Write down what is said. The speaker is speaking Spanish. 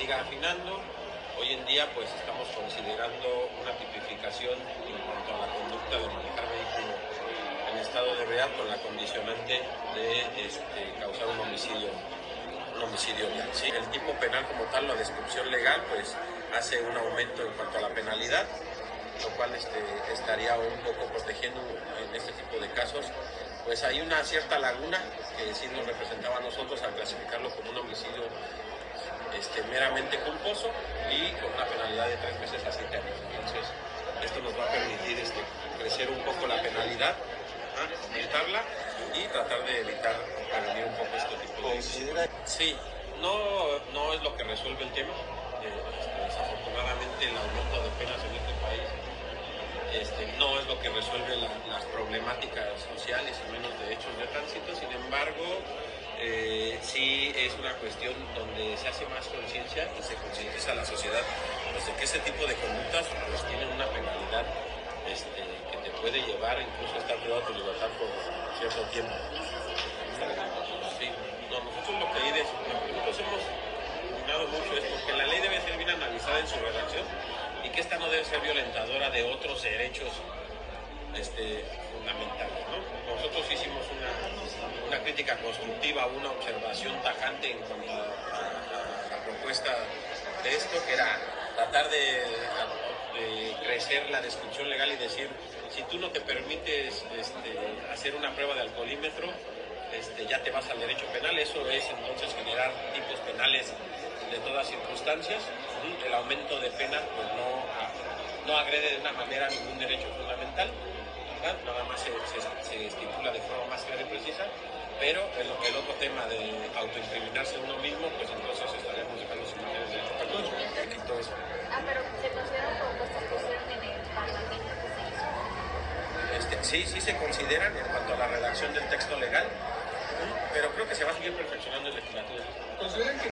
siga afinando. Hoy en día pues estamos considerando una tipificación en cuanto a la conducta de manejar vehículo en estado de ebriedad con la condicionante de causar un homicidio vial. Sí, el tipo penal como tal, la descripción legal, pues hace un aumento en cuanto a la penalidad, lo cual estaría un poco protegiendo en este tipo de casos. Pues hay una cierta laguna que sí nos representaba a nosotros al clasificarlo como un homicidio meramente culposo y con una penalidad de 3 meses a 7 años. Entonces, esto nos va a permitir crecer un poco la penalidad, aumentarla y tratar de evitar prevenir un poco este tipo de cosas. Sí, no es lo que resuelve el tema. Desafortunadamente, el aumento de penas en este país no es lo que resuelve las problemáticas sociales y menos de hechos de tránsito. Sin embargo, sí es una cuestión donde se hace más conciencia y se concientiza a la sociedad pues, de que ese tipo de conductas pues, tienen una penalidad que te puede llevar incluso a estar privado de tu libertad por cierto tiempo. Sí. No, nosotros lo que nosotros hemos comunicado mucho es porque la ley debe ser bien analizada en su redacción y que esta no debe ser violentadora de otros derechos fundamentales, ¿no? Nosotros hicimos una crítica constructiva, una observación tajante en cuanto a la propuesta de esto, que era tratar de crecer la descripción legal y decir, si tú no te permites hacer una prueba de alcoholímetro, ya te vas al derecho penal. Eso es entonces generar tipos penales de todas circunstancias. El aumento de pena pues no agrede de una manera ningún derecho fundamental, ¿verdad? Nada más se estipula de forma más clara y precisa, pero el otro tema de autoincriminarse uno mismo, pues entonces estaremos dejando sin materia de derecho penal. Pero ¿se consideran propuestas que hicieron en el Parlamento que se hizo? Sí se consideran en cuanto a la redacción del texto legal, pero creo que se va a seguir perfeccionando el legislativo. ¿Consideran que